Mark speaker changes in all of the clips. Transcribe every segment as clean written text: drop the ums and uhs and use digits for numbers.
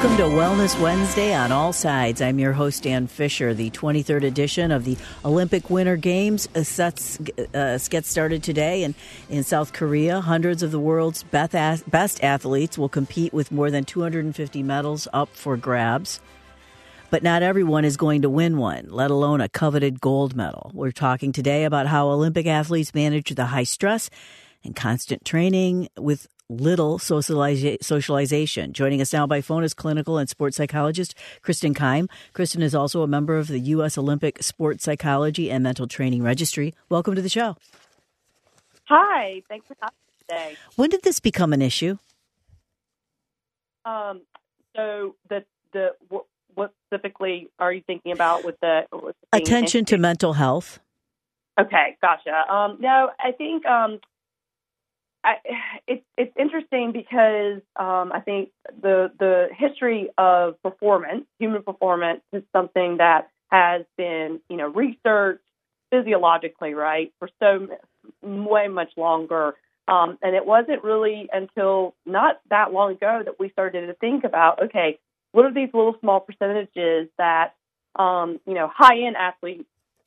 Speaker 1: Welcome to Wellness Wednesday on All Sides. I'm your host, Dan Fisher. The 23rd edition of the Olympic Winter Games gets started today. And in South Korea, hundreds of the world's best athletes will compete with more than 250 medals up for grabs. But not everyone is going to win one, let alone a coveted gold medal. We're talking today about how Olympic athletes manage the high stress and constant training with little socialization. Joining us now by phone is clinical and sports psychologist Kristen Keim. Kristen is also a member of the U.S. Olympic Sports Psychology and Mental Training Registry. Welcome to the show.
Speaker 2: Hi, thanks for talking today.
Speaker 1: When did this become an issue?
Speaker 2: So what specifically are you thinking about with the
Speaker 1: attention to mental health?
Speaker 2: Okay, gotcha. No, I think it's interesting because I think the history of performance, human performance, is something that has been researched physiologically, right, for way much longer. And it wasn't really until not that long ago that we started to think about, okay, what are these little small percentages that high-end athletes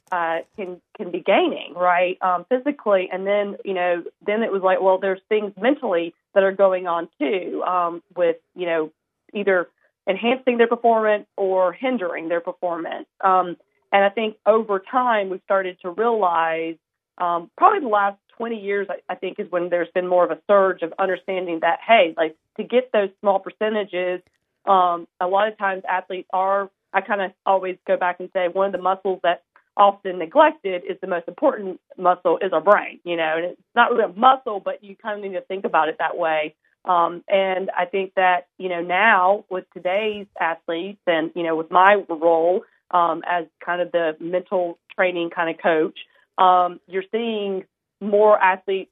Speaker 2: can be gaining, right, physically, and then it was like, well, there's things mentally that are going on too, with either enhancing their performance or hindering their performance. And I think over time we've started to realize, probably the last 20 years, I think, is when there's been more of a surge of understanding that, hey, like, to get those small percentages, a lot of times athletes are. I kind of always go back and say one of the muscles that often neglected is the most important muscle is our brain, and it's not really a muscle, but you kind of need to think about it that way. And I think that, now with today's athletes and, with my role as kind of the mental training kind of coach, you're seeing more athletes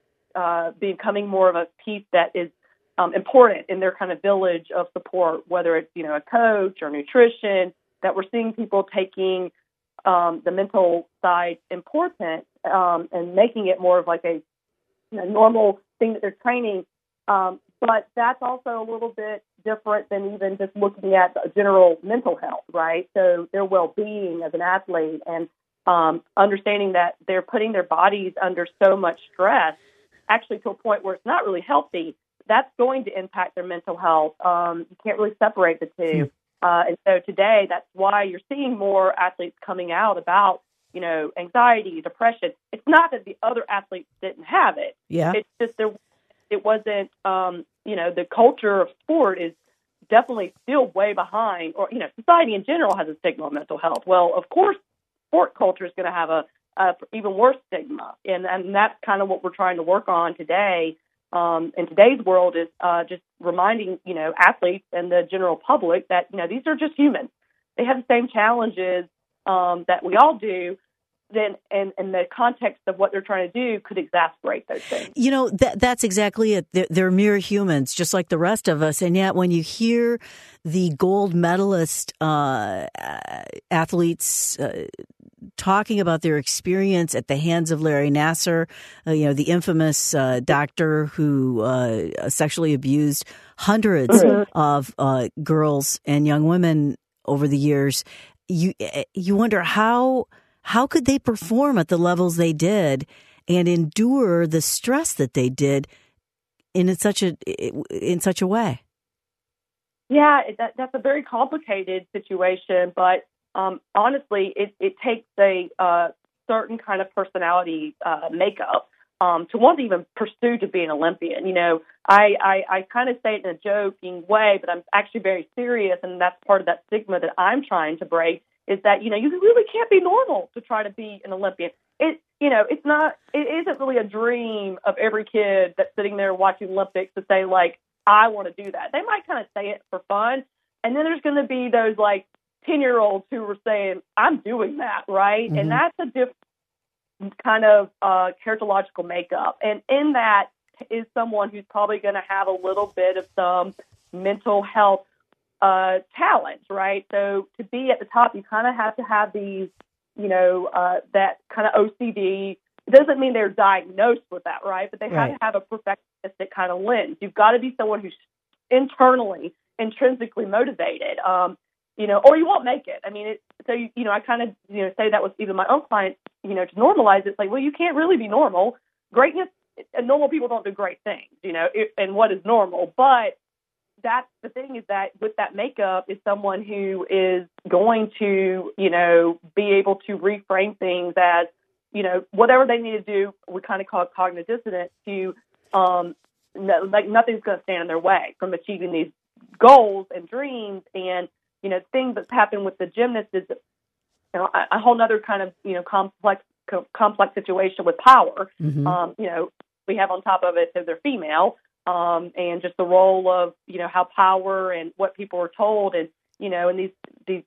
Speaker 2: becoming more of a piece that is important in their kind of village of support, whether it's, a coach or nutrition, that we're seeing people taking the mental side important and making it more of like a normal thing that they're training. But that's also a little bit different than even just looking at general mental health, right? So their well-being as an athlete and understanding that they're putting their bodies under so much stress, actually to a point where it's not really healthy, that's going to impact their mental health. You can't really separate the two. And so today, that's why you're seeing more athletes coming out about, anxiety, depression. It's not that the other athletes didn't have it.
Speaker 1: Yeah.
Speaker 2: It's just it wasn't, the culture of sport is definitely still way behind, or, society in general has a stigma of mental health. Well, of course, sport culture is going to have a even worse stigma. And that's kind of what we're trying to work on today. In today's world is just reminding, athletes and the general public that, these are just humans. They have the same challenges that we all do. Then, and the context of what they're trying to do could exacerbate those things.
Speaker 1: That's exactly it. They're mere humans, just like the rest of us. And yet when you hear the gold medalist athletes talking about their experience at the hands of Larry Nassar, the infamous doctor who sexually abused hundreds of girls and young women over the years, you wonder how could they perform at the levels they did and endure the stress that they did in such a way?
Speaker 2: Yeah, that's a very complicated situation, but honestly, it takes a certain kind of personality makeup to want to even pursue to be an Olympian. I kind of say it in a joking way, but I'm actually very serious, and that's part of that stigma that I'm trying to break, is that, you really can't be normal to try to be an Olympian. It isn't really a dream of every kid that's sitting there watching Olympics to say, like, I want to do that. They might kind of say it for fun, and then there's going to be those, like, 10-year-olds who were saying, I'm doing that, right? Mm-hmm. And that's a different kind of characterological makeup. And in that is someone who's probably going to have a little bit of some mental health challenge, right? So to be at the top, you kind of have to have these, that kind of OCD. It doesn't mean they're diagnosed with that, right? But they have to have a perfectionistic kind of lens. You've got to be someone who's internally intrinsically motivated, or you won't make it. I mean, I kind of, say that with even my own clients, to normalize it. It's like, well, you can't really be normal. Greatness, and normal people don't do great things, and what is normal. But that's the thing, is that with that makeup is someone who is going to, be able to reframe things as, whatever they need to do. We kind of call it cognitive dissonance, to, nothing's going to stand in their way from achieving these goals and dreams. And, things that's happened with the gymnast is, a whole other kind of, complex situation with power. Mm-hmm. We have on top of it that they're female, and just the role of, how power and what people are told, and, and these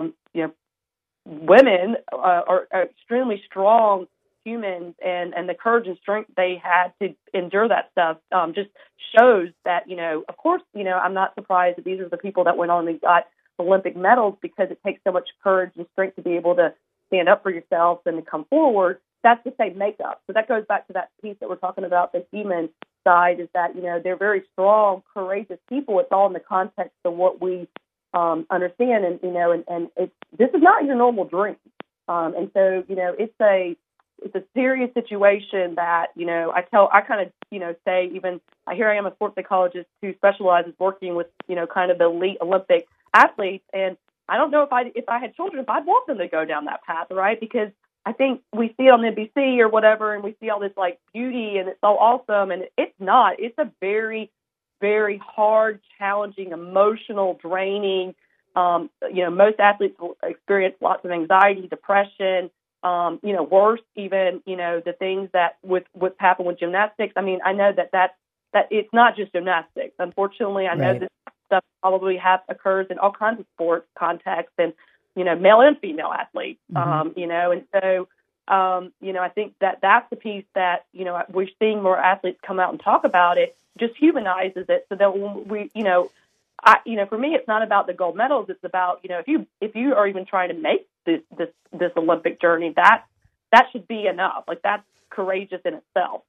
Speaker 2: women are extremely strong humans, and the courage and strength they had to endure that stuff just shows that, of course, I'm not surprised that these are the people that went on and got Olympic medals, because it takes so much courage and strength to be able to stand up for yourself and to come forward. That's the same makeup. So that goes back to that piece that we're talking about, the human side, is that, they're very strong, courageous people. It's all in the context of what we understand. And, this is not your normal dream. And so, it's a serious situation that, I kind of, say, even here I am, a sports psychologist who specializes working with, kind of the elite Olympic athletes. And I don't know if I had children, if I'd want them to go down that path, right? Because I think we see it on NBC or whatever, and we see all this like beauty, and it's so awesome. And it's not. It's a very, very hard, challenging, emotional, draining. Most athletes will experience lots of anxiety, depression, worse even, the things that with happen with gymnastics. I mean, I know that it's not just gymnastics. Unfortunately, I know this stuff probably occurs in all kinds of sports contexts, and, male and female athletes, and so, I think that's the piece that, we're seeing more athletes come out and talk about it, just humanizes it, so that when we, for me, it's not about the gold medals. It's about, if you are even trying to make this Olympic journey, that should be enough. Like, that's courageous in itself.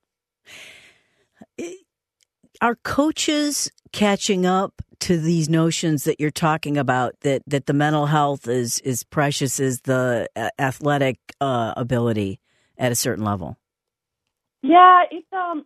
Speaker 1: Are coaches catching up to these notions that you're talking about, that the mental health is precious as the athletic ability at a certain level? Yeah,
Speaker 2: it's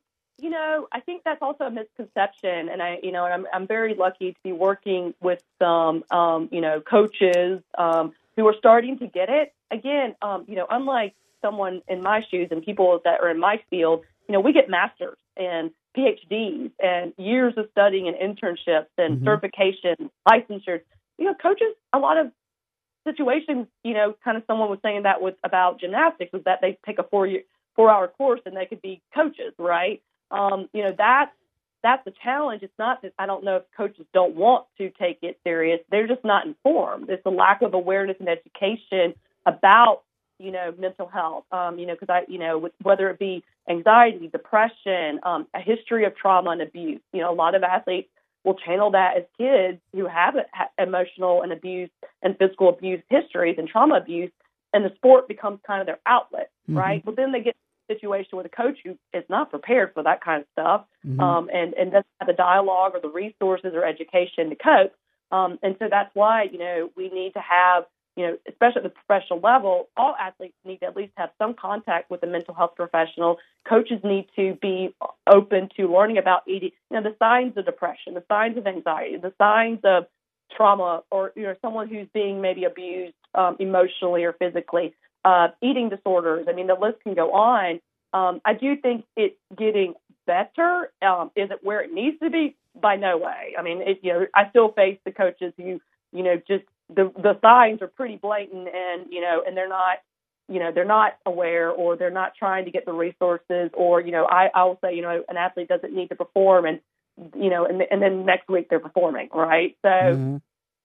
Speaker 2: I think that's also a misconception, and I'm very lucky to be working with some coaches who are starting to get it. Again, unlike someone in my shoes and people that are in my field, we get masters and PhDs and years of studying and internships and certification, licensures. Coaches, a lot of situations, kind of someone was saying that about gymnastics, was that they take a 4-hour course and they could be coaches, right? That's the challenge. It's not that I don't know if coaches don't want to take it serious. They're just not informed. It's a lack of awareness and education about, mental health, because whether it be anxiety, depression, a history of trauma and abuse. A lot of athletes will channel that as kids who have emotional and abuse and physical abuse histories and trauma abuse, and the sport becomes kind of their outlet, right? But then they get situation with a coach who is not prepared for that kind of stuff, and doesn't have the dialogue or the resources or education to cope. And so that's why, we need to have, especially at the professional level, all athletes need to at least have some contact with a mental health professional. Coaches need to be open to learning about eating, the signs of depression, the signs of anxiety, the signs of trauma, or, someone who's being maybe abused emotionally or physically. Eating disorders. I mean, the list can go on. I do think it's getting better. Is it where it needs to be? By no way. I mean, I still face the coaches who, just the signs are pretty blatant, and and they're not aware, or they're not trying to get the resources, or I'll say an athlete doesn't need to perform, and and then next week they're performing, right? So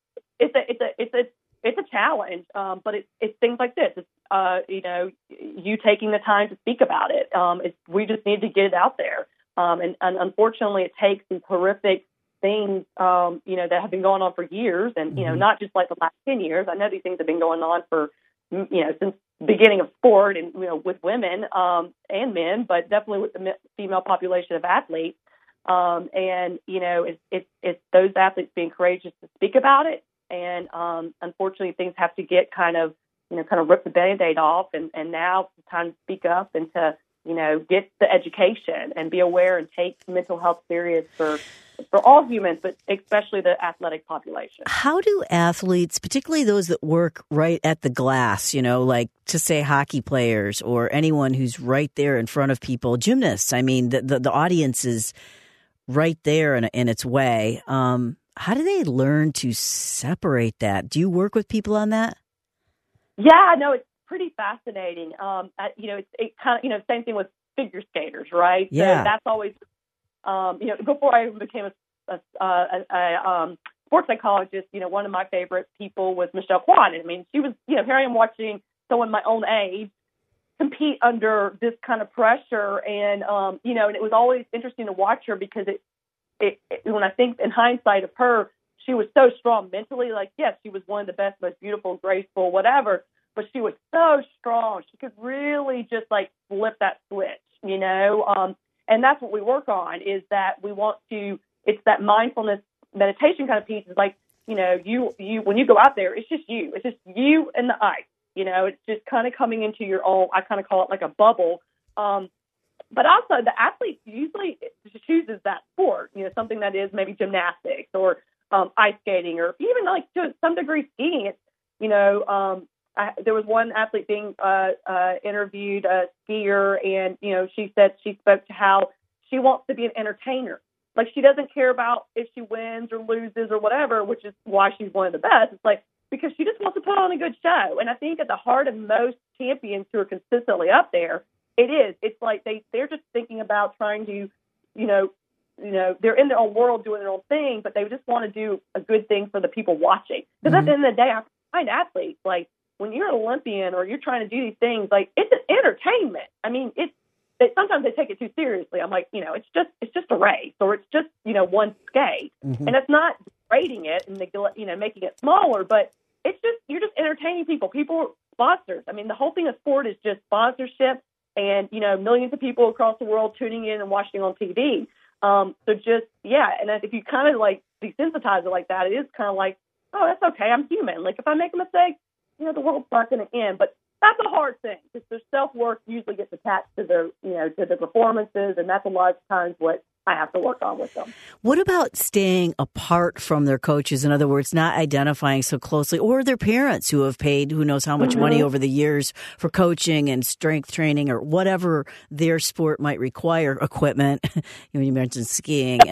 Speaker 2: it's a challenge, but it's things like this. It's, you taking the time to speak about it. We just need to get it out there. And unfortunately, it takes these horrific things, that have been going on for years, and, not just like the last 10 years. I know these things have been going on for, since the beginning of sport, and, with women and men, but definitely with the female population of athletes. And, it's those athletes being courageous to speak about it. And unfortunately, things have to get kind of rip the Band-Aid off. And now it's time to speak up and to, get the education and be aware and take mental health serious for all humans, but especially the athletic population.
Speaker 1: How do athletes, particularly those that work right at the glass, like to say hockey players or anyone who's right there in front of people, gymnasts, I mean, the audience is right there in its way. How do they learn to separate that? Do you work with people on that?
Speaker 2: Yeah, no, it's pretty fascinating. It kind of, same thing with figure skaters, right?
Speaker 1: Yeah.
Speaker 2: So that's always, before I became a sports psychologist, one of my favorite people was Michelle Kwan. I mean, she was, here I am watching someone my own age compete under this kind of pressure. And, and it was always interesting to watch her because when I think in hindsight of her, she was so strong mentally. Like, yes, she was one of the best, most beautiful, graceful, whatever, but she was so strong. She could really just like flip that switch, and that's what we work on is that we want to, it's that mindfulness meditation kind of piece is like, you when you go out there, it's just you and the ice, it's just kind of coming into your own, I kind of call it like a bubble. But also the athlete usually chooses that sport, something that is maybe gymnastics or ice skating or even like to some degree skiing. There was one athlete being interviewed, a skier, and, she said she spoke to how she wants to be an entertainer. Like she doesn't care about if she wins or loses or whatever, which is why she's one of the best. It's like because she just wants to put on a good show. And I think at the heart of most champions who are consistently up there, it's like they're just thinking about trying to, they're in their own world doing their own thing, but they just want to do a good thing for the people watching. Because at the end of the day, I find athletes, like when you're an Olympian or you're trying to do these things, like it's an entertainment. I mean, sometimes they take it too seriously. I'm like, it's just a race or it's just, one skate. Mm-hmm. And it's not grading it and making it smaller, but it's just, you're just entertaining people. People, sponsors. I mean, the whole thing of sport is just sponsorship and, millions of people across the world tuning in and watching on TV. So just, yeah. And if you kind of like desensitize it like that, it is kind of like, oh, that's okay. I'm human. Like if I make a mistake, the world's not going to end. But that's a hard thing because their self-worth usually gets attached to their, to the performances. And that's a lot of times what I have to work on with them.
Speaker 1: What about staying apart from their coaches? In other words, not identifying so closely, or their parents who have paid who knows how much money over the years for coaching and strength training or whatever their sport might require, equipment. You mentioned skiing.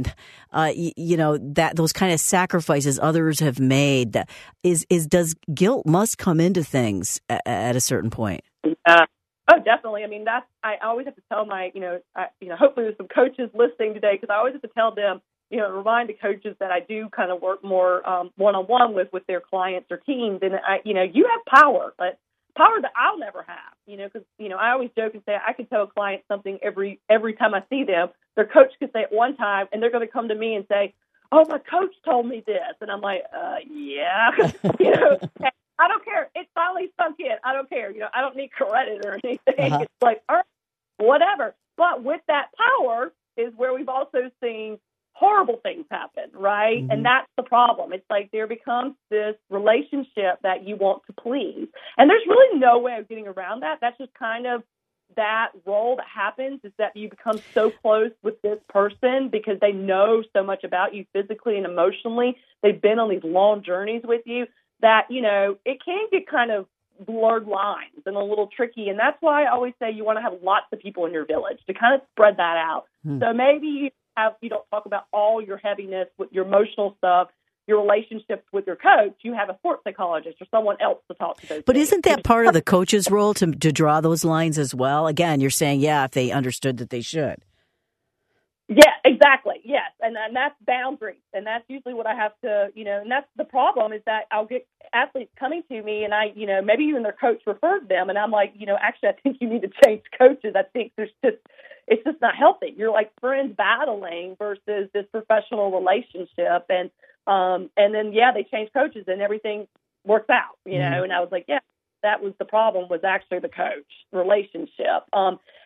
Speaker 1: That those kind of sacrifices others have made. Does guilt must come into things at a certain point?
Speaker 2: Oh, definitely. I mean, I always have to tell my, hopefully there's some coaches listening today because I always have to tell them, remind the coaches that I do kind of work more one-on-one with their clients or teams. And, you have power, but power that I'll never have, because, I always joke and say I could tell a client something every time I see them. Their coach could say it one time and they're going to come to me and say, oh, my coach told me this. And I'm like, yeah, I don't care. It finally sunk in. I don't care. I don't need credit or anything. It's like, all right, whatever. But with that power is where we've also seen horrible things happen, right? Mm-hmm. And that's the problem. It's like there becomes this relationship that you want to please. And there's really no way of getting around that. That's just kind of that role that happens is that you become so close with this person because they know so much about you physically and emotionally. They've been on these long journeys with you. That, it can get kind of blurred lines and a little tricky. And that's why I always say you want to have lots of people in your village to kind of spread that out. So maybe you don't talk about all your heaviness with your emotional stuff, your relationships with your coach. You have a sports psychologist or someone else to talk to those
Speaker 1: But
Speaker 2: things.
Speaker 1: Isn't that part of the coach's role to draw those lines as well? Again, you're saying, if they understood that they should.
Speaker 2: Yeah, exactly. Yes. And that's boundaries. And that's usually what I have to, and that's the problem is that I'll get athletes coming to me and I, maybe even their coach referred them. And I'm like, actually, I think you need to change coaches. I think it's just not healthy. You're like friends battling versus this professional relationship. And then, they change coaches and everything works out, and I was like, that was the problem was actually the coach relationship.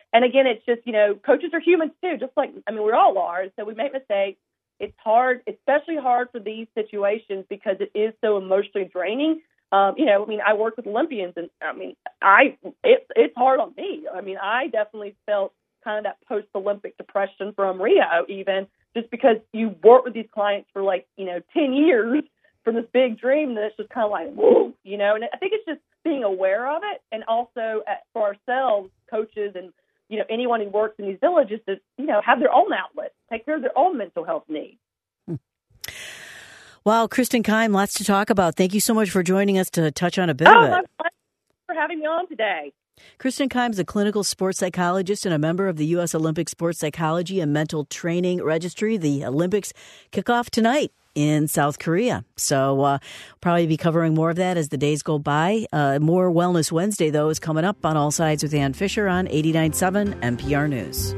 Speaker 2: And again, it's just, coaches are humans too, just like, we all are. So we make mistakes. It's hard, especially hard for these situations because it is so emotionally draining. I work with Olympians, and it's hard on me. I definitely felt kind of that post-Olympic depression from Rio, even just because you work with these clients for 10 years for this big dream, that it's just kind of like, whoa, And I think it's just being aware of it, and also for ourselves, coaches, and anyone who works in these villages to have their own outlets, take care of their own mental health needs.
Speaker 1: Wow, Kristen Keim, lots to talk about. Thank you so much for joining us to touch on a bit of it.
Speaker 2: My pleasure for having me on today.
Speaker 1: Kristen Keim is a clinical sports psychologist and a member of the U.S. Olympic Sports Psychology and Mental Training Registry. The Olympics kick off tonight in South Korea. So we'll probably be covering more of that as the days go by. More Wellness Wednesday, though, is coming up on All Sides with Ann Fisher on 89.7 NPR News.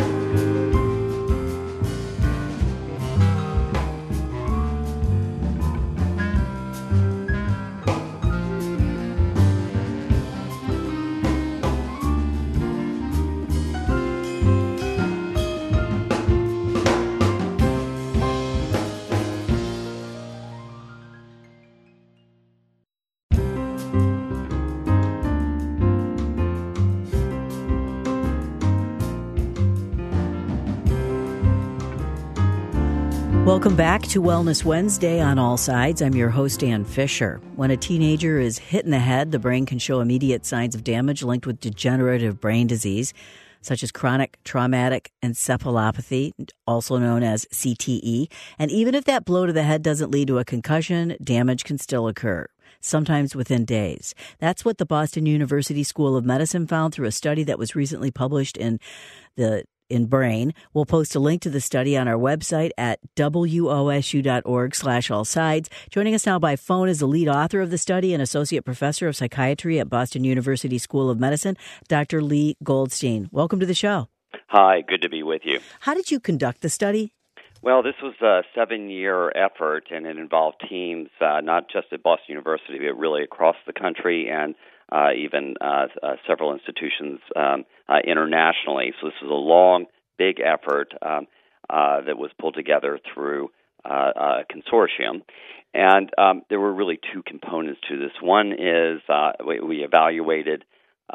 Speaker 1: Welcome back to Wellness Wednesday on All Sides. I'm your host, Ann Fisher. When a teenager is hit in the head, the brain can show immediate signs of damage linked with degenerative brain disease, such as chronic traumatic encephalopathy, also known as CTE. And even if that blow to the head doesn't lead to a concussion, damage can still occur, sometimes within days. That's what the Boston University School of Medicine found through a study that was recently published in Brain. We'll post a link to the study on our website at wosu.org/allsides. Joining us now by phone is the lead author of the study and associate professor of psychiatry at Boston University School of Medicine, Dr. Lee Goldstein. Welcome to the show.
Speaker 3: Hi, good to be with you.
Speaker 1: How did you conduct the study?
Speaker 3: Well, this was a 7-year effort, and it involved teams not just at Boston University, but really across the country and even several institutions internationally. So this was a long, big effort that was pulled together through a consortium. And there were really two components to this. One is we evaluated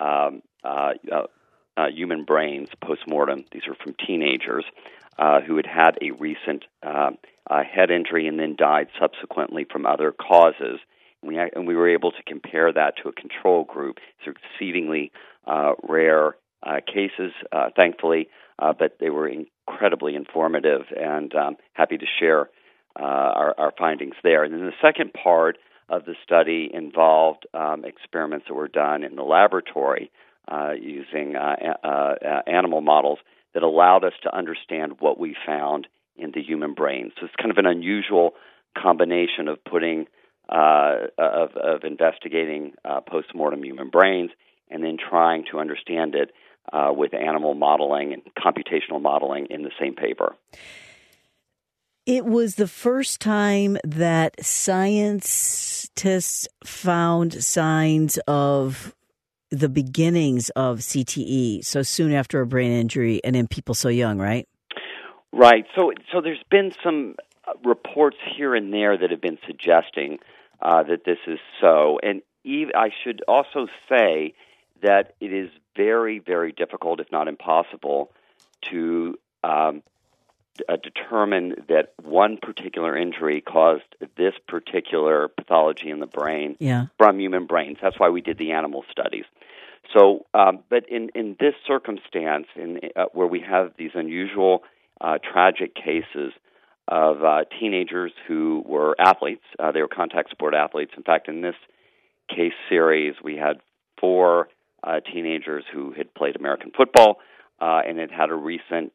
Speaker 3: human brains post-mortem. These are from teenagers who had a recent head injury and then died subsequently from other causes. And we were able to compare that to a control group. These are exceedingly rare cases, thankfully, but they were incredibly informative, and happy to share our findings there. And then the second part of the study involved experiments that were done in the laboratory using animal models that allowed us to understand what we found in the human brain. So it's kind of an unusual combination of putting of investigating post-mortem human brains and then trying to understand it with animal modeling and computational modeling in the same paper.
Speaker 1: It was the first time that scientists found signs of the beginnings of CTE so soon after a brain injury and in people so young, right?
Speaker 3: Right. So there's been some reports here and there that have been suggesting that this is so. And I should also say that it is very, very difficult, if not impossible, to determine that one particular injury caused this particular pathology in the brain from human brains. That's why we did the animal studies. So, but in this circumstance, where we have these unusual, tragic cases of teenagers who were athletes, they were contact sport athletes. In fact, in this case series, we had 4 teenagers who had played American football and had a recent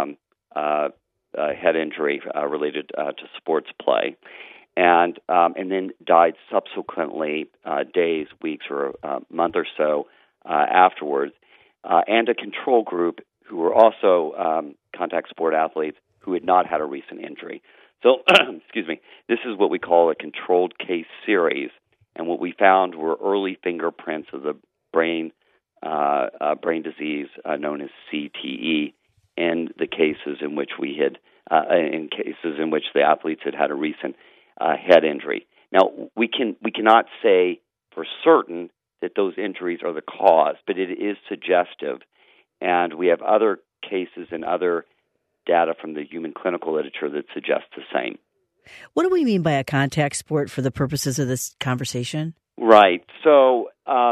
Speaker 3: head injury related to sports play, and then died subsequently, days, weeks, or a month or so afterwards, and a control group who were also contact sport athletes who had not had a recent injury. So, excuse me, this is what we call a controlled case series, and what we found were early fingerprints of the brain brain disease known as CTE in the cases in which in which the athletes had a recent head injury. Now, we cannot say for certain that those injuries are the cause, but it is suggestive, and we have other cases and other data from the human clinical literature that suggests the same.
Speaker 1: What do we mean by a contact sport for the purposes of this conversation?
Speaker 3: Right. So,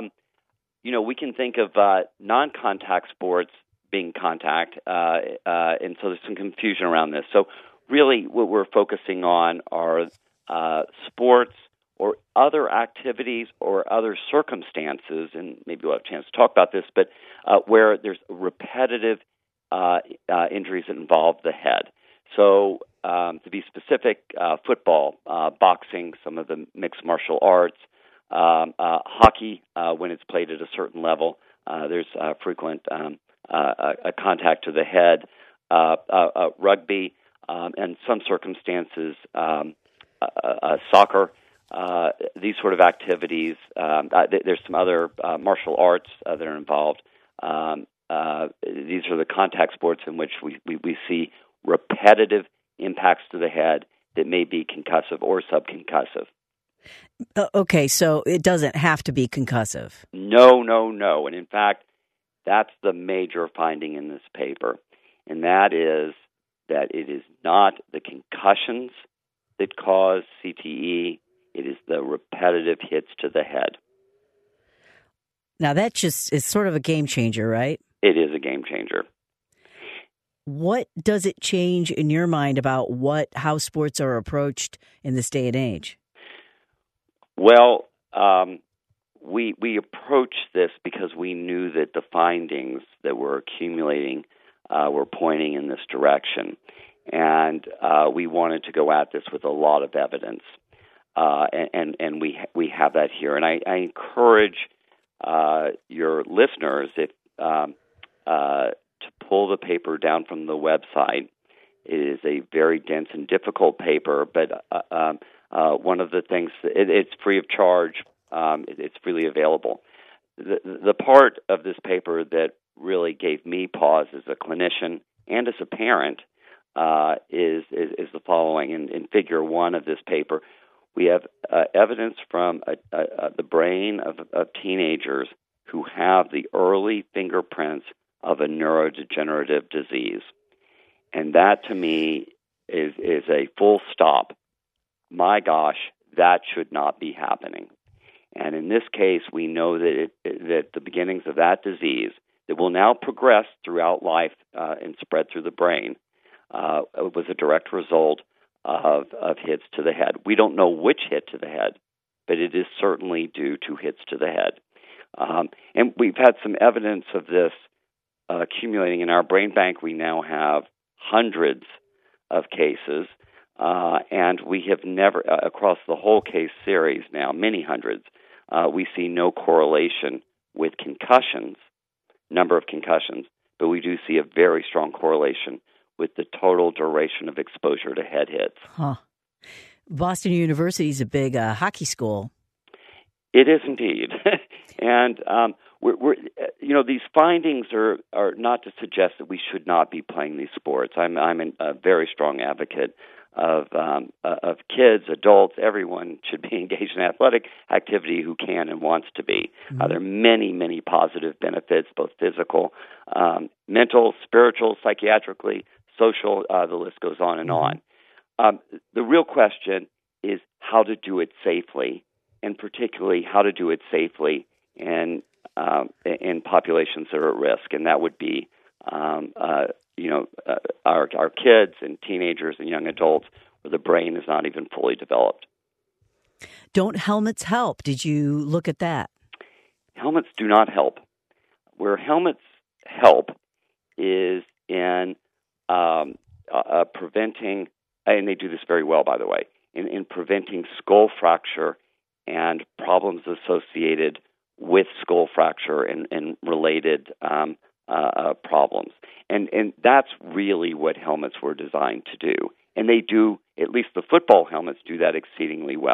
Speaker 3: we can think of non-contact sports being contact, and so there's some confusion around this. So really what we're focusing on are sports or other activities or other circumstances, and maybe we'll have a chance to talk about this, but where there's repetitive injuries that involve the head. So to be specific, football, boxing, some of the mixed martial arts, hockey, when it's played at a certain level, there's frequent a contact to the head, rugby, and some circumstances, soccer, these sort of activities. There's some other martial arts that are involved. These are the contact sports in which we see repetitive impacts to the head that may be concussive or subconcussive.
Speaker 1: Okay, so it doesn't have to be concussive.
Speaker 3: No. And in fact, that's the major finding in this paper, and that is that it is not the concussions that cause CTE, it is the repetitive hits to the head.
Speaker 1: Now, that just is sort of a game changer, right?
Speaker 3: It is a game changer.
Speaker 1: What does it change in your mind about how sports are approached in this day and age?
Speaker 3: Well, we approached this because we knew that the findings that were accumulating were pointing in this direction, and we wanted to go at this with a lot of evidence, and we have that here. And I encourage your listeners to pull the paper down from the website. It is a very dense and difficult paper, but one of the things, it's free of charge. It's freely available. The part of this paper that really gave me pause as a clinician and as a parent is the following. In Figure 1 of this paper, we have evidence from the brain of teenagers who have the early fingerprints of a neurodegenerative disease. And that, to me, is a full stop. My gosh, that should not be happening. And in this case, we know that the beginnings of that disease that will now progress throughout life and spread through the brain was a direct result of hits to the head. We don't know which hit to the head, but it is certainly due to hits to the head. And we've had some evidence of this accumulating in our brain bank. We now have hundreds of cases, and we have never, across the whole case series now, many hundreds, we see no correlation with concussions, number of concussions, but we do see a very strong correlation with the total duration of exposure to head hits.
Speaker 1: Huh. Boston University is a big hockey school.
Speaker 3: It is indeed. And we're these findings are not to suggest that we should not be playing these sports. I'm a very strong advocate of kids, adults, everyone should be engaged in athletic activity who can and wants to be. Mm-hmm. There are many, many positive benefits, both physical, mental, spiritual, psychiatrically, social, the list goes on and on. The real question is how to do it safely, and particularly how to do it safely in populations that are at risk, and that would be our kids and teenagers and young adults where the brain is not even fully developed.
Speaker 1: Don't helmets help? Did you look at that?
Speaker 3: Helmets do not help. Where helmets help is in preventing, and they do this very well, by the way, in preventing skull fracture and problems associated with skull fracture and related problems. And that's really what helmets were designed to do. And they do, at least the football helmets do that exceedingly well. It's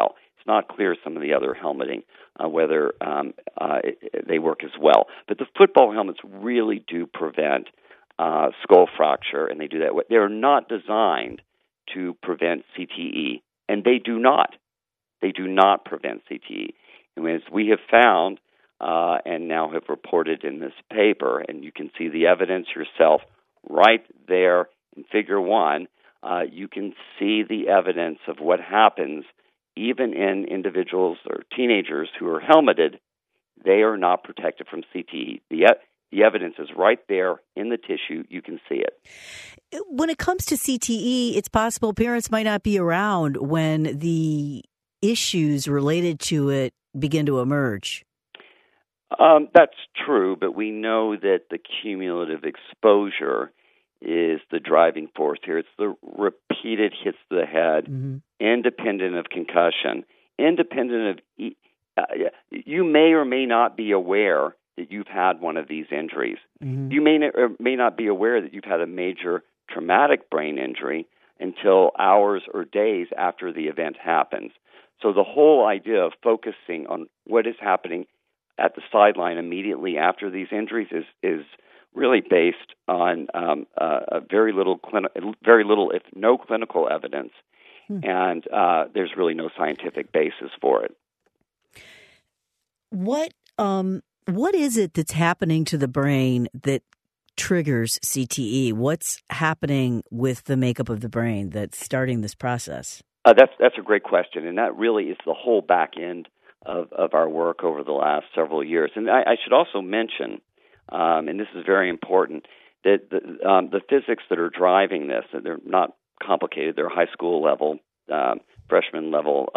Speaker 3: not clear some of the other helmeting, whether they work as well. But the football helmets really do prevent skull fracture, and they do that. They're not designed to prevent CTE, and they do not. They do not prevent CTE. And as we have found, and now have reported in this paper, and you can see the evidence yourself right there in Figure 1, you can see the evidence of what happens even in individuals or teenagers who are helmeted. They are not protected from CTE. The evidence is right there in the tissue. You can see it.
Speaker 1: When it comes to CTE, it's possible parents might not be around when the issues related to it begin to emerge.
Speaker 3: That's true, but we know that the cumulative exposure is the driving force here. It's the repeated hits to the head, independent of concussion, independent of... you may or may not be aware that you've had one of these injuries. You may not be aware that you've had a major traumatic brain injury until hours or days after the event happens. So the whole idea of focusing on what is happening at the sideline immediately after these injuries is really based on very little, if no, clinical evidence, and there's really no scientific basis for it.
Speaker 1: What is it that's happening to the brain that triggers CTE? What's happening with the makeup of the brain that's starting this process?
Speaker 3: That's a great question, and that really is the whole back end of our work over the last several years. And I should also mention, and this is very important, that the physics that are driving this, they're not complicated. They're high school level, freshman level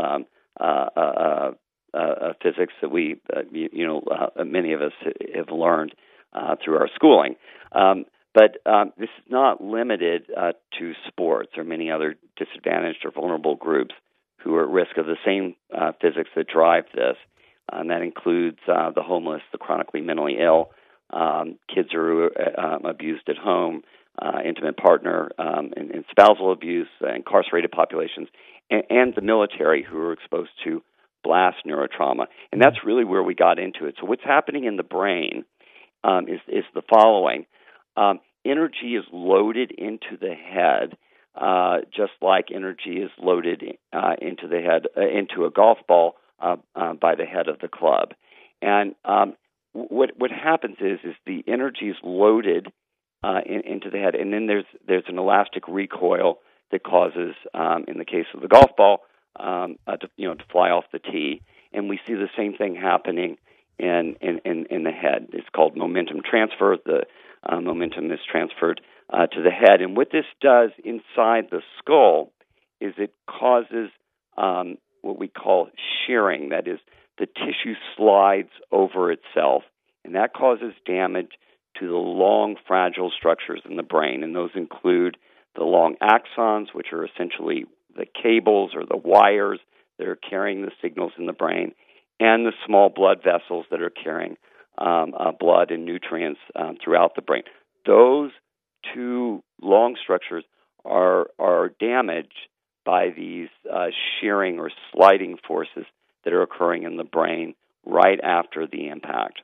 Speaker 3: physics that we, many of us have learned through our schooling. But this is not limited to sports or many other disadvantaged or vulnerable groups who are at risk of the same physics that drive this. And that includes the homeless, the chronically mentally ill, kids who are abused at home, intimate partner and spousal abuse, incarcerated populations, and the military who are exposed to blast neurotrauma. And that's really where we got into it. So what's happening in the brain is the following. Energy is loaded into the head, just like energy is loaded into the head, into a golf ball by the head of the club. And what happens is the energy is loaded into the head, and then there's an elastic recoil that causes, in the case of the golf ball, to fly off the tee. And we see the same thing happening in the head. It's called momentum transfer. The momentum is transferred to the head. And what this does inside the skull is it causes what we call shearing. That is, the tissue slides over itself, and that causes damage to the long, fragile structures in the brain. And those include the long axons, which are essentially the cables or the wires that are carrying the signals in the brain, and the small blood vessels that are carrying blood and nutrients throughout the brain. Those two long structures are damaged by these shearing or sliding forces that are occurring in the brain right after the impact.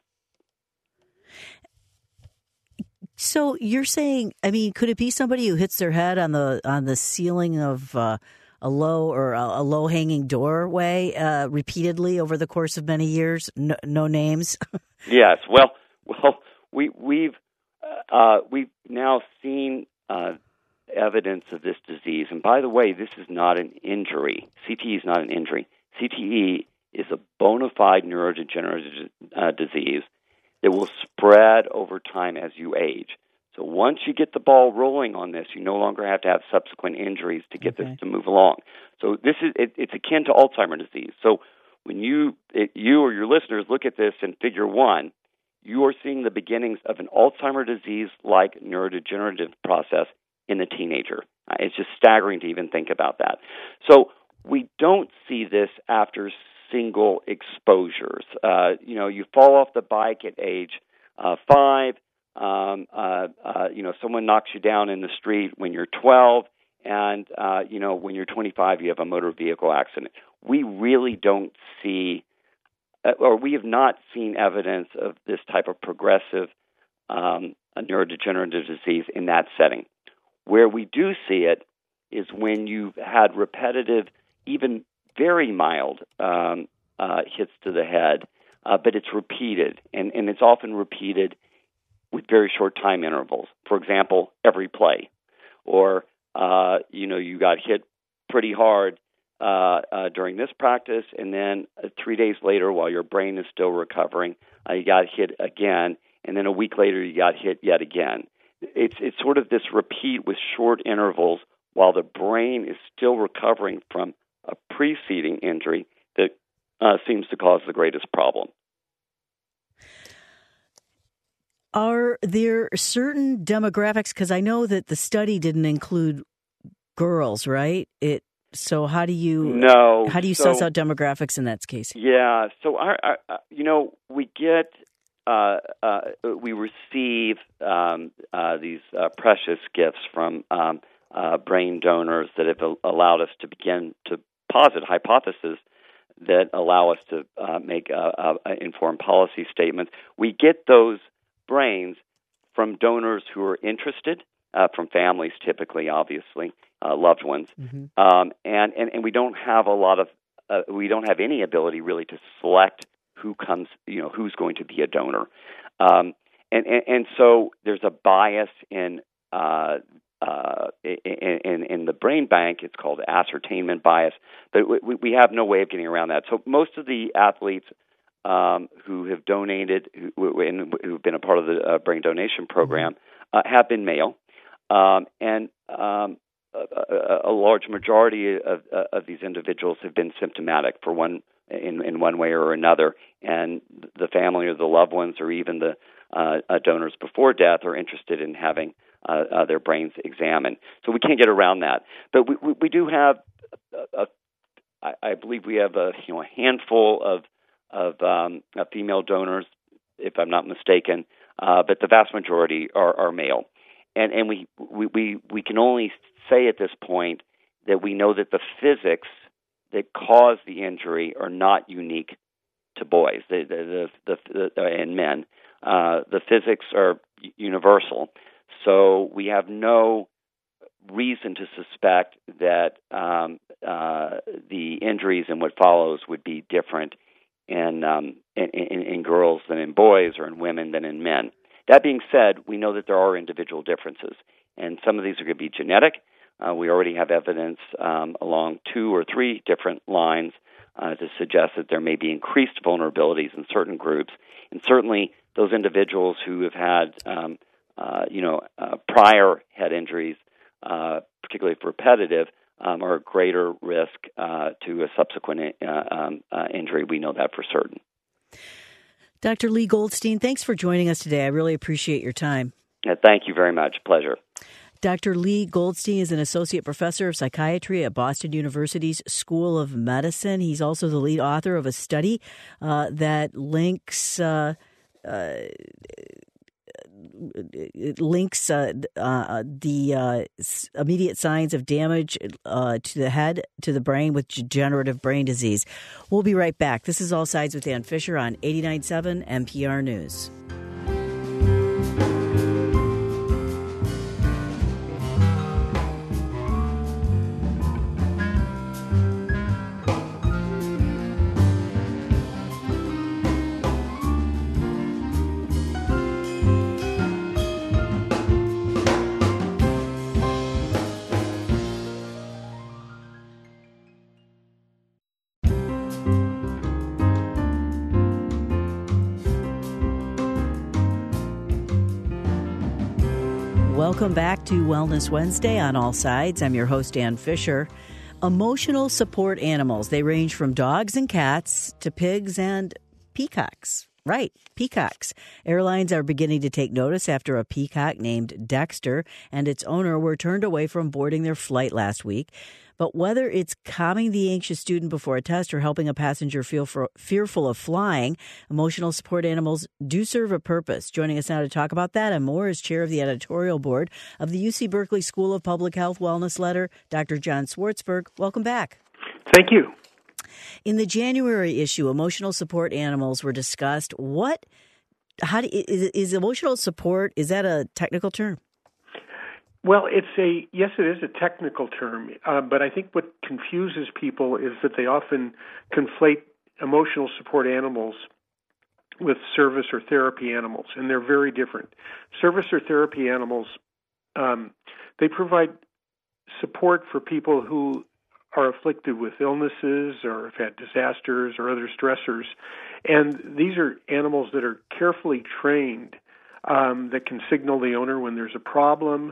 Speaker 1: So you're saying, could it be somebody who hits their head on the ceiling of a low hanging doorway repeatedly over the course of many years? No names.
Speaker 3: Yes. Well, we've now seen evidence of this disease. And by the way, this is not an injury. CTE is not an injury. CTE is a bona fide neurodegenerative disease that will spread over time as you age. So once you get the ball rolling on this, you no longer have to have subsequent injuries to get this to move along. So this is it's akin to Alzheimer's disease. So when you or your listeners look at this in Figure 1, you are seeing the beginnings of an Alzheimer's disease-like neurodegenerative process in the teenager. It's just staggering to even think about that. So we don't see this after single exposures. You fall off the bike at age 5. Someone knocks you down in the street when you're 12, and when you're 25, you have a motor vehicle accident. We really don't see, or we have not seen evidence of this type of progressive neurodegenerative disease in that setting. Where we do see it is when you've had repetitive, even very mild hits to the head, but it's repeated, and it's often repeated with very short time intervals. For example, every play, or you got hit pretty hard during this practice, and then 3 days later, while your brain is still recovering, you got hit again, and then a week later, you got hit yet again. It's sort of this repeat with short intervals while the brain is still recovering from a preceding injury that seems to cause the greatest problem.
Speaker 1: Are there certain demographics? Because I know that the study didn't include girls, right? So how do you suss out demographics in that case?
Speaker 3: Yeah, so we get we receive these precious gifts from brain donors that have allowed us to begin to posit hypotheses that allow us to make informed policy statements. We get those brains from donors who are interested, from families typically, obviously, loved ones, and we don't have we don't have any ability really to select who comes, who's going to be a donor, and so there's a bias in the brain bank. It's called ascertainment bias, but we have no way of getting around that. So most of the athletes who have donated, who've been a part of the brain donation program, have been male, and a large majority of these individuals have been symptomatic for in one way or another, and the family or the loved ones or even the donors before death are interested in having their brains examined. So we can't get around that. But we do have, I believe we have a handful of female donors, if I'm not mistaken, but the vast majority are male. And we can only say at this point that we know that the physics that cause the injury are not unique to boys and men. The physics are universal, so we have no reason to suspect that the injuries and what follows would be different in girls than in boys, or in women than in men. That being said, we know that there are individual differences, and some of these are going to be genetic. We already have evidence along 2 or 3 different lines to suggest that there may be increased vulnerabilities in certain groups, and certainly those individuals who have had prior head injuries, particularly if repetitive, are at greater risk to a subsequent injury. We know that for certain.
Speaker 1: Dr. Lee Goldstein, thanks for joining us today. I really appreciate your time.
Speaker 3: Thank you very much. Pleasure.
Speaker 1: Dr. Lee Goldstein is an associate professor of psychiatry at Boston University's School of Medicine. He's also the lead author of a study that links the immediate signs of damage to the head, to the brain with degenerative brain disease. We'll be right back. This is All Sides with Ann Fisher on 89.7 NPR News. Welcome back to Wellness Wednesday on All Sides. I'm your host, Ann Fisher. Emotional support animals. They range from dogs and cats to pigs and peacocks. Right, peacocks. Airlines are beginning to take notice after a peacock named Dexter and its owner were turned away from boarding their flight last week. But whether it's calming the anxious student before a test or helping a passenger feel fearful of flying, emotional support animals do serve a purpose. Joining us now to talk about that and more is chair of the editorial board of the UC Berkeley School of Public Health Wellness Letter, Dr. John Swartzberg. Welcome back.
Speaker 4: Thank you.
Speaker 1: In the January issue, emotional support animals were discussed. Is emotional support, is that a technical term?
Speaker 4: Well, yes, it is a technical term, but I think what confuses people is that they often conflate emotional support animals with service or therapy animals, and they're very different. Service or therapy animals, they provide support for people who are afflicted with illnesses or have had disasters or other stressors, and these are animals that are carefully trained that can signal the owner when there's a problem.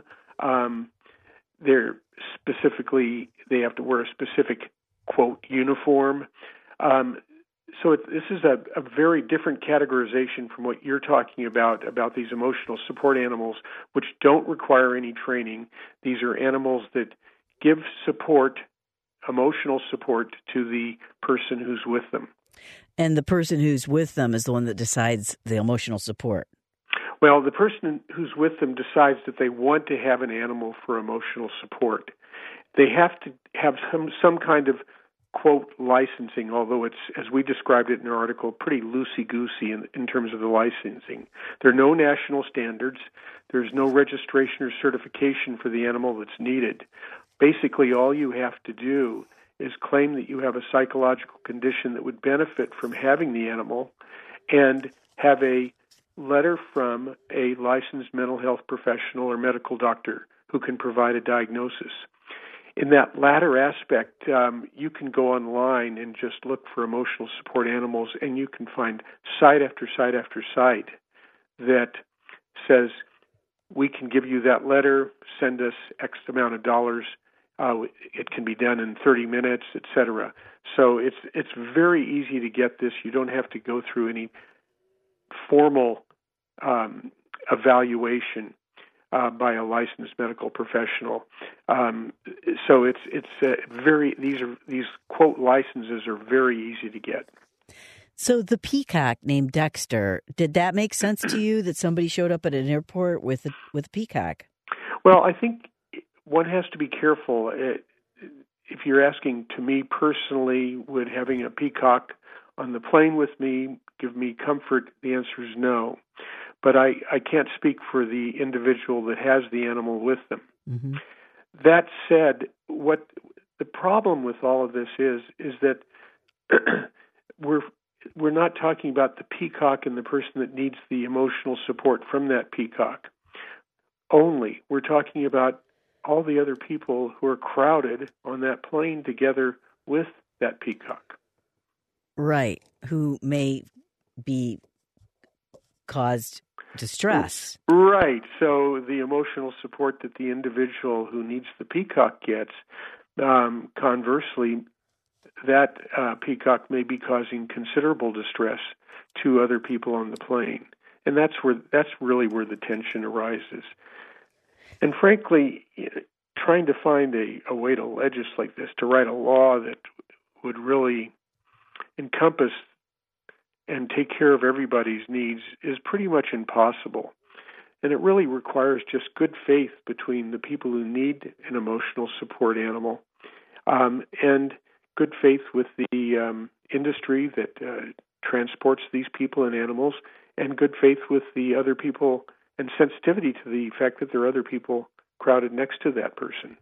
Speaker 4: They have to wear a specific, quote, uniform. This is a very different categorization from what you're talking about these emotional support animals, which don't require any training. These are animals that give support, emotional support, to the person who's with them.
Speaker 1: And the person who's with them is the one that decides the emotional support.
Speaker 4: Well, the person who's with them decides that they want to have an animal for emotional support. They have to have some kind of, quote, licensing, although it's, as we described it in our article, pretty loosey-goosey in terms of the licensing. There are no national standards. There's no registration or certification for the animal that's needed. Basically, all you have to do is claim that you have a psychological condition that would benefit from having the animal and have a letter from a licensed mental health professional or medical doctor who can provide a diagnosis. In that latter aspect, you can go online and just look for emotional support animals, and you can find site after site after site that says, we can give you that letter, send us X amount of dollars, it can be done in 30 minutes, etc. So it's very easy to get this. You don't have to go through any formal evaluation by a licensed medical professional. So these quote licenses are very easy to get.
Speaker 1: So the peacock named Dexter, did that make sense to you that somebody showed up at an airport with a peacock?
Speaker 4: Well, I think one has to be careful. If you're asking to me personally, would having a peacock on the plane with me give me comfort? The answer is no. But I can't speak for the individual that has the animal with them. Mm-hmm. That said, what the problem with all of this is that we're not talking about the peacock and the person that needs the emotional support from that peacock only. We're talking about all the other people who are crowded on that plane together with that peacock.
Speaker 1: Right, who may be caused distress.
Speaker 4: Right. So the emotional support that the individual who needs the peacock gets, conversely, that peacock may be causing considerable distress to other people on the plane. And that's really where the tension arises. And frankly, trying to find a way to legislate this, to write a law that would really encompass and take care of everybody's needs is pretty much impossible. And it really requires just good faith between the people who need an emotional support animal and good faith with the industry that transports these people and animals, and good faith with the other people and sensitivity to the fact that there are other people crowded next to that person.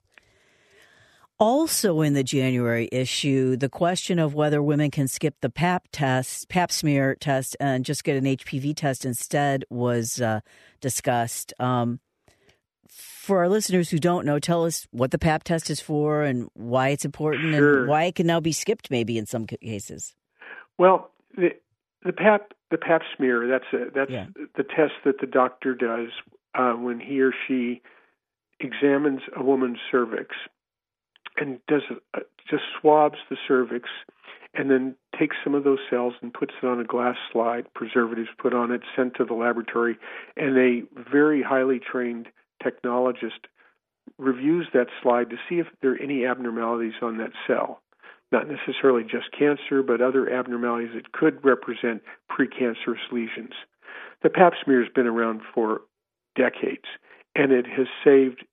Speaker 1: Also in the January issue, the question of whether women can skip the pap smear test and just get an HPV test instead was discussed. For our listeners who don't know, tell us what the pap test is for and why it's important. Sure. And why it can now be skipped maybe in some cases.
Speaker 4: Well, the pap smear, that's the test that the doctor does when he or she examines a woman's cervix. and just swabs the cervix, and then takes some of those cells and puts it on a glass slide, preservatives put on it, sent to the laboratory, and a very highly trained technologist reviews that slide to see if there are any abnormalities on that cell. Not necessarily just cancer, but other abnormalities that could represent precancerous lesions. The Pap smear has been around for decades, and it has saved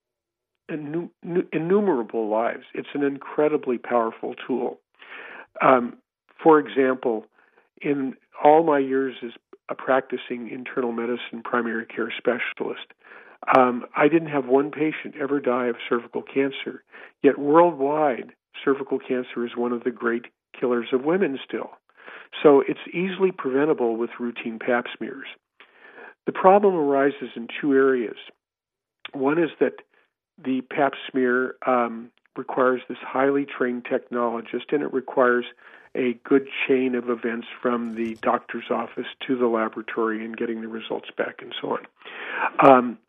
Speaker 4: innumerable lives. It's an incredibly powerful tool. For example, in all my years as a practicing internal medicine primary care specialist, I didn't have one patient ever die of cervical cancer. Yet worldwide, cervical cancer is one of the great killers of women still. So it's easily preventable with routine Pap smears. The problem arises in two areas. One is that the Pap smear requires this highly trained technologist, and it requires a good chain of events from the doctor's office to the laboratory and getting the results back and so on.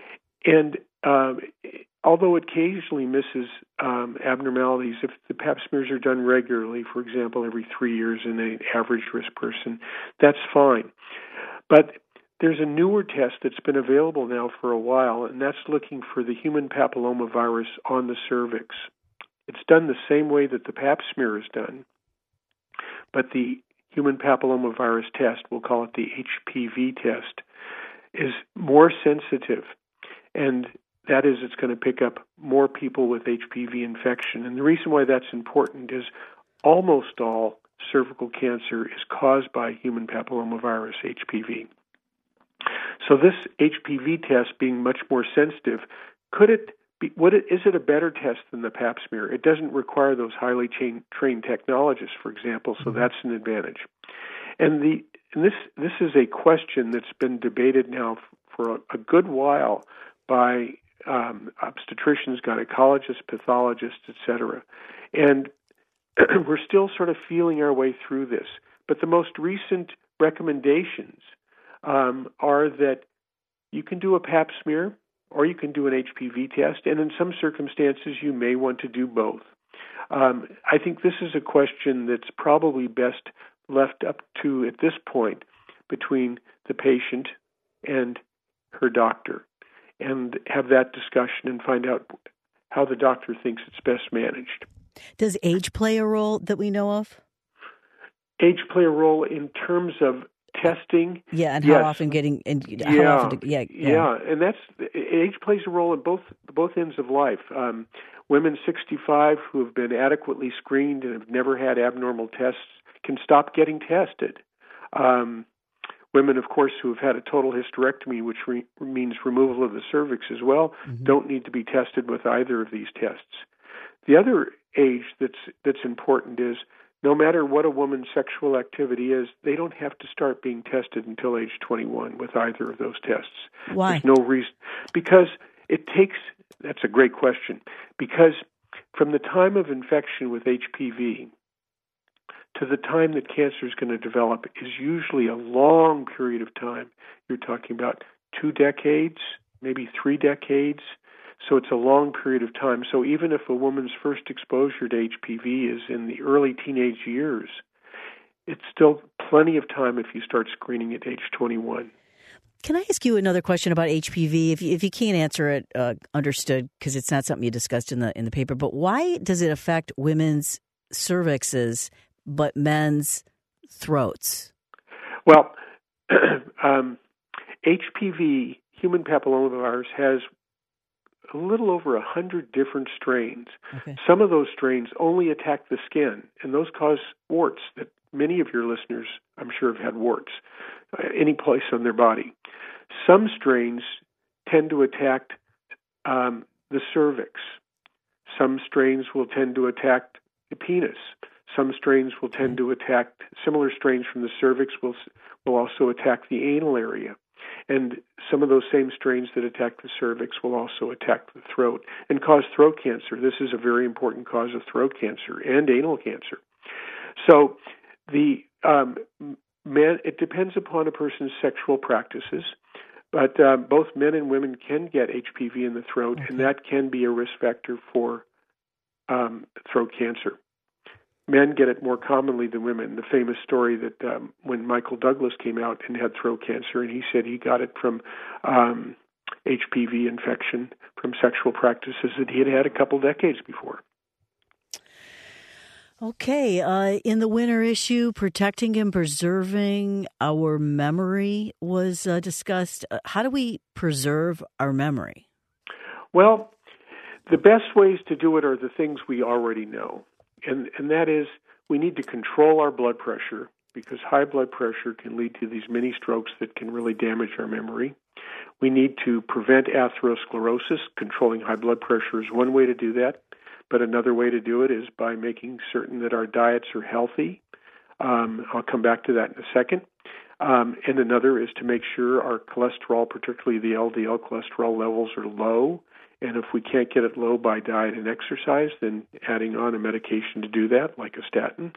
Speaker 4: Although it occasionally misses abnormalities, if the Pap smears are done regularly, for example, every 3 years in an average risk person, that's fine. But there's a newer test that's been available now for a while, and that's looking for the human papillomavirus on the cervix. It's done the same way that the Pap smear is done, but the human papillomavirus test, we'll call it the HPV test, is more sensitive, and that is it's going to pick up more people with HPV infection. And the reason why that's important is almost all cervical cancer is caused by human papillomavirus, HPV. So this HPV test being much more sensitive, is it a better test than the Pap smear? It doesn't require those highly trained technologists, for example, so that's an advantage. And this is a question that's been debated now for a good while by obstetricians, gynecologists, pathologists, etc. And we're still sort of feeling our way through this. But the most recent recommendations are that you can do a Pap smear or you can do an HPV test, and in some circumstances you may want to do both. I think this is a question that's probably best left up to, at this point, between the patient and her doctor, and have that discussion and find out how the doctor thinks it's best managed.
Speaker 1: Does age play a role that we know of?
Speaker 4: Age play a role in terms of testing.
Speaker 1: Yeah, and
Speaker 4: yes.
Speaker 1: how often getting and
Speaker 4: how
Speaker 1: often
Speaker 4: and that's age plays a role at both ends of life. Women 65 who have been adequately screened and have never had abnormal tests can stop getting tested. Women, of course, who have had a total hysterectomy, which means removal of the cervix as well, don't need to be tested with either of these tests. The other age that's important is no matter what a woman's sexual activity is, they don't have to start being tested until age 21 with either of those tests.
Speaker 1: Why?
Speaker 4: There's no reason. Because it takes, that's a great question, because from the time of infection with HPV to the time that cancer is going to develop is usually a long period of time. You're talking about 2 decades, maybe 3 decades. So it's a long period of time. So even if a woman's first exposure to HPV is in the early teenage years, it's still plenty of time if you start screening at age 21.
Speaker 1: Can I ask you another question about HPV? If you can't answer it, understood, because it's not something you discussed in the paper. But why does it affect women's cervixes but men's throats?
Speaker 4: Well, HPV, human papillomavirus, has a little over 100 different strains. Okay. Some of those strains only attack the skin, and those cause warts that many of your listeners, I'm sure, have had warts any place on their body. Some strains tend to attack the cervix. Some strains will tend to attack the penis. Some strains will tend to attack, similar strains from the cervix will also attack the anal area. And some of those same strains that attack the cervix will also attack the throat and cause throat cancer. This is a very important cause of throat cancer and anal cancer. So it depends upon a person's sexual practices, but both men and women can get HPV in the throat, and that can be a risk factor for throat cancer. Men get it more commonly than women. The famous story that when Michael Douglas came out and had throat cancer, and he said he got it from HPV infection from sexual practices that he had had a couple decades before.
Speaker 1: Okay, in the winter issue, protecting and preserving our memory was discussed. How do we preserve our memory?
Speaker 4: Well, the best ways to do it are the things we already know. And that is, we need to control our blood pressure, because high blood pressure can lead to these mini strokes that can really damage our memory. We need to prevent atherosclerosis. Controlling high blood pressure is one way to do that, but another way to do it is by making certain that our diets are healthy. I'll come back to that in a second. And another is to make sure our cholesterol, particularly the LDL cholesterol levels, are low. And if we can't get it low by diet and exercise, then adding on a medication to do that, like a statin.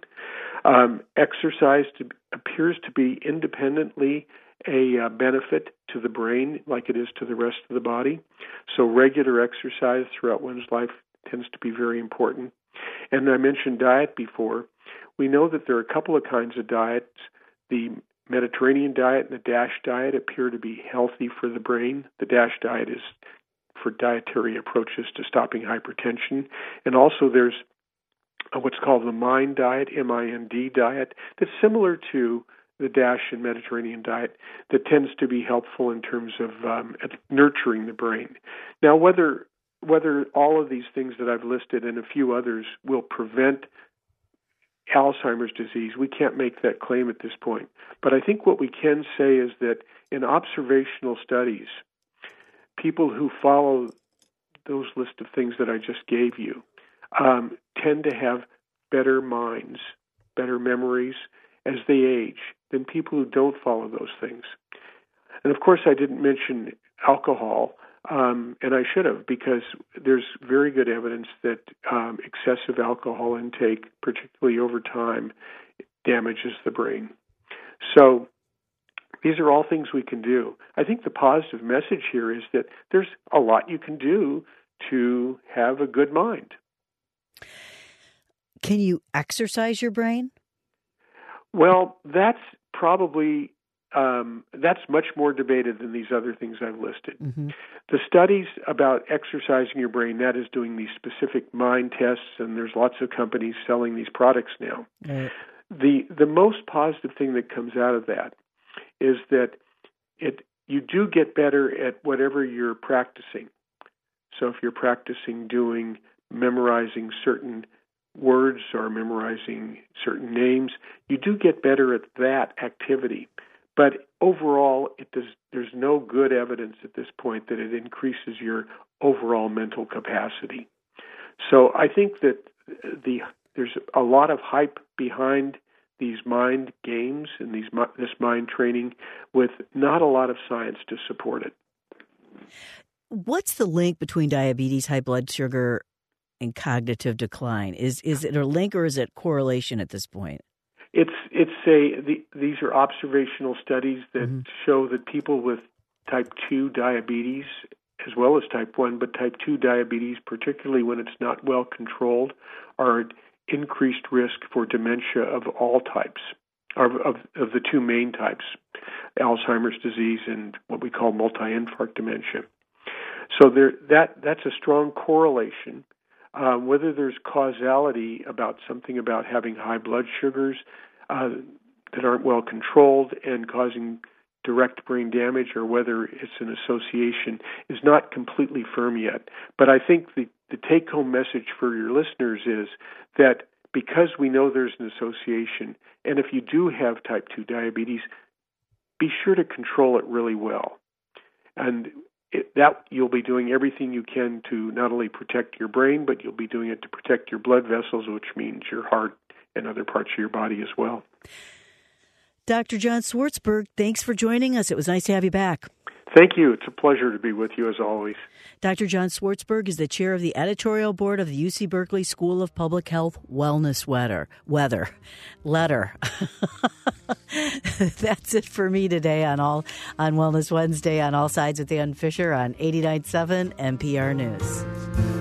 Speaker 4: Exercise appears to be independently a benefit to the brain like it is to the rest of the body. So regular exercise throughout one's life tends to be very important. And I mentioned diet before. We know that there are a couple of kinds of diets. The Mediterranean diet and the DASH diet appear to be healthy for the brain. The DASH diet is for dietary approaches to stopping hypertension. And also there's what's called the MIND diet, M-I-N-D diet, that's similar to the DASH and Mediterranean diet, that tends to be helpful in terms of nurturing the brain. Now, whether all of these things that I've listed and a few others will prevent Alzheimer's disease, we can't make that claim at this point. But I think what we can say is that in observational studies, people who follow those list of things that I just gave you tend to have better minds, better memories as they age than people who don't follow those things. And of course, I didn't mention alcohol, and I should have, because there's very good evidence that excessive alcohol intake, particularly over time, damages the brain. So these are all things we can do. I think the positive message here is that there's a lot you can do to have a good mind.
Speaker 1: Can you exercise your brain?
Speaker 4: Well, that's probably that's much more debated than these other things I've listed. Mm-hmm. The studies about exercising your brain, that is doing these specific mind tests, and there's lots of companies selling these products now. Right. The most positive thing that comes out of that is that you do get better at whatever you're practicing. So if you're practicing memorizing certain words or memorizing certain names, you do get better at that activity. But overall, there's no good evidence at this point that it increases your overall mental capacity. So I think that there's a lot of hype behind these mind games and this mind training with not a lot of science to support it.
Speaker 1: What's the link between diabetes, high blood sugar, and cognitive decline? Is it a link or is it correlation at this point?
Speaker 4: These are observational studies that show that people with type 2 diabetes, as well as type 1, but type 2 diabetes, particularly when it's not well controlled, are at increased risk for dementia of all types, of the two main types, Alzheimer's disease and what we call multi-infarct dementia. So that's a strong correlation. Whether there's causality about something about having high blood sugars that aren't well controlled and causing direct brain damage, or whether it's an association, is not completely firm yet. But I think the take-home message for your listeners is that because we know there's an association, and if you do have type 2 diabetes, be sure to control it really well. And that you'll be doing everything you can to not only protect your brain, but you'll be doing it to protect your blood vessels, which means your heart and other parts of your body as well.
Speaker 1: Dr. John Swartzberg, thanks for joining us. It was nice to have you back.
Speaker 4: Thank you. It's a pleasure to be with you as always.
Speaker 1: Dr. John Swartzberg is the chair of the editorial board of the UC Berkeley School of Public Health Wellness Letter. That's it for me today on Wellness Wednesday on All Sides with Ann Fisher on 89.7 NPR News.